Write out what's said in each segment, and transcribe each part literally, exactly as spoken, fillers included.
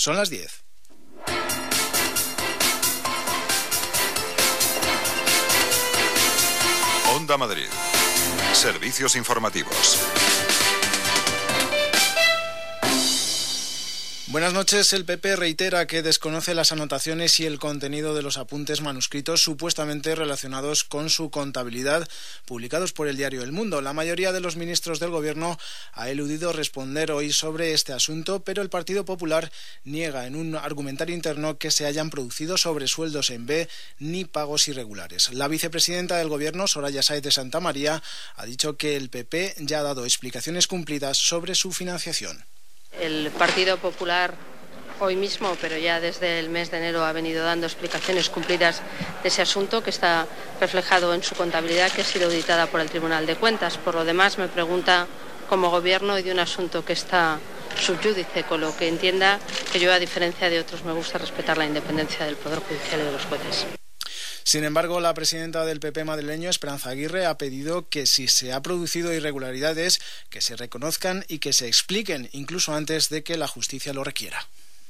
Son las diez. Onda Madrid. Servicios informativos. Buenas noches. El P P reitera que desconoce las anotaciones y el contenido de los apuntes manuscritos supuestamente relacionados con su contabilidad publicados por el diario El Mundo. La mayoría de los ministros del Gobierno ha eludido responder hoy sobre este asunto, pero el Partido Popular niega en un argumentario interno que se hayan producido sobresueldos en B ni pagos irregulares. La vicepresidenta del Gobierno, Soraya Sáez de Santamaría, ha dicho que el P P ya ha dado explicaciones cumplidas sobre su financiación. El Partido Popular hoy mismo, pero ya desde el mes de enero, ha venido dando explicaciones cumplidas de ese asunto, que está reflejado en su contabilidad, que ha sido auditada por el Tribunal de Cuentas. Por lo demás, me pregunta como Gobierno y de un asunto que está sub júdice, con lo que entienda que yo, a diferencia de otros, me gusta respetar la independencia del Poder Judicial y de los jueces. Sin embargo, la presidenta del P P madrileño, Esperanza Aguirre, ha pedido que si se ha producido irregularidades, que se reconozcan y que se expliquen, incluso antes de que la justicia lo requiera.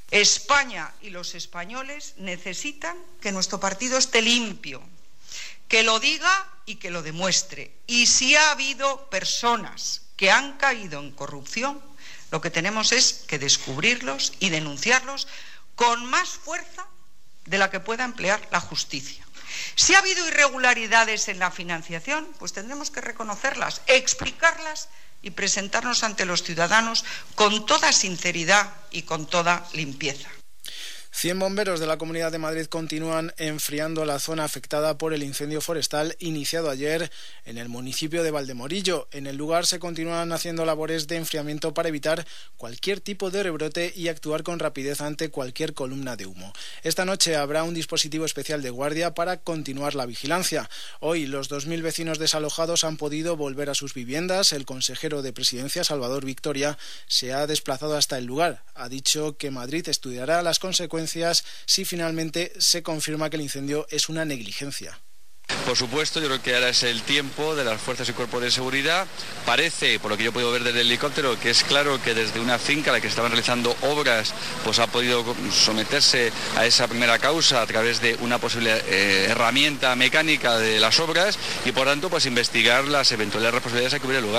España y los españoles necesitan que nuestro partido esté limpio, que lo diga y que lo demuestre. Y si ha habido personas que han caído en corrupción, lo que tenemos es que descubrirlos y denunciarlos con más fuerza de la que pueda emplear la justicia. Si ha habido irregularidades en la financiación, pues tendremos que reconocerlas, explicarlas y presentarnos ante los ciudadanos con toda sinceridad y con toda limpieza. Cien bomberos de la Comunidad de Madrid continúan enfriando la zona afectada por el incendio forestal iniciado ayer en el municipio de Valdemorillo. En el lugar se continúan haciendo labores de enfriamiento para evitar cualquier tipo de rebrote y actuar con rapidez ante cualquier columna de humo. Esta noche habrá un dispositivo especial de guardia para continuar la vigilancia. Hoy los dos mil vecinos desalojados han podido volver a sus viviendas. El consejero de Presidencia, Salvador Victoria, se ha desplazado hasta el lugar. Ha dicho que Madrid estudiará las consecuencias si finalmente se confirma que el incendio es una negligencia. Por supuesto, yo creo que ahora es el tiempo de las fuerzas y cuerpos de seguridad. Parece, por lo que yo puedo ver desde el helicóptero, que es claro que desde una finca a la que estaban realizando obras, pues ha podido someterse a esa primera causa a través de una posible eh, herramienta mecánica de las obras y, por tanto, pues investigar las eventuales responsabilidades que hubiera lugar.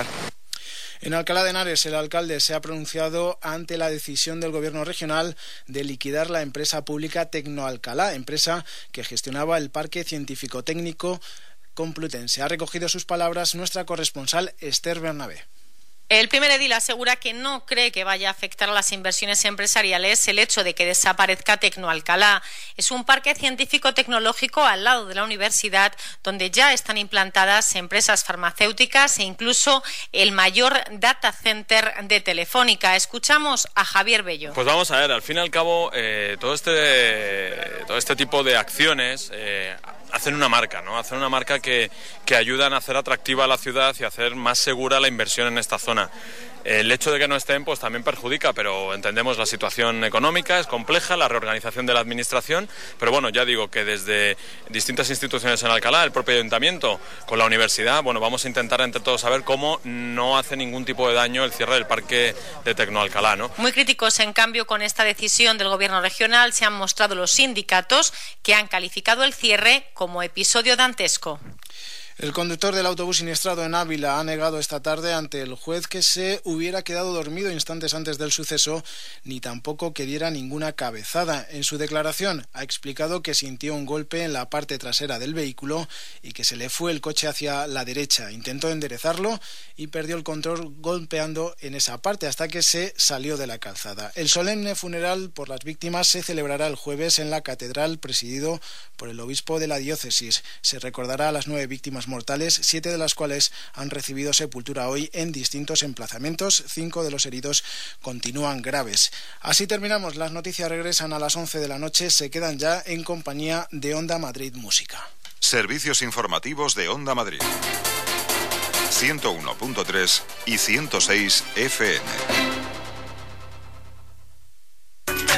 En Alcalá de Henares, el alcalde se ha pronunciado ante la decisión del Gobierno regional de liquidar la empresa pública Tecnoalcalá, empresa que gestionaba el Parque Científico-Técnico Complutense. Ha recogido sus palabras nuestra corresponsal Esther Bernabé. El primer edil asegura que no cree que vaya a afectar a las inversiones empresariales el hecho de que desaparezca Tecnoalcalá. Es un parque científico-tecnológico al lado de la universidad donde ya están implantadas empresas farmacéuticas e incluso el mayor data center de Telefónica. Escuchamos a Javier Bello. Pues vamos a ver, al fin y al cabo, eh, todo este todo este tipo de acciones eh, hacen una marca, ¿no? Hacen una marca que, que ayudan a hacer atractiva la ciudad y a hacer más segura la inversión en esta zona. El hecho de que no estén, pues también perjudica, pero entendemos la situación económica, es compleja, la reorganización de la administración, pero bueno, ya digo que desde distintas instituciones en Alcalá, el propio ayuntamiento, con la universidad, bueno, vamos a intentar entre todos saber cómo no hace ningún tipo de daño el cierre del parque de Tecnoalcalá, ¿no? Muy críticos, en cambio, con esta decisión del Gobierno regional se han mostrado los sindicatos que han calificado el cierre como episodio dantesco. El conductor del autobús siniestrado en Ávila ha negado esta tarde ante el juez que se hubiera quedado dormido instantes antes del suceso, ni tampoco que diera ninguna cabezada. En su declaración ha explicado que sintió un golpe en la parte trasera del vehículo y que se le fue el coche hacia la derecha. Intentó enderezarlo y perdió el control golpeando en esa parte hasta que se salió de la calzada. El solemne funeral por las víctimas se celebrará el jueves en la catedral, presidido por el obispo de la diócesis. Se recordará a las nueve víctimas mortales, siete de las cuales han recibido sepultura hoy en distintos emplazamientos. Cinco de los heridos continúan graves. Así terminamos. Las noticias regresan a las once de la noche. Se quedan ya en compañía de Onda Madrid Música. Servicios informativos de Onda Madrid. ciento uno punto tres y ciento seis F M.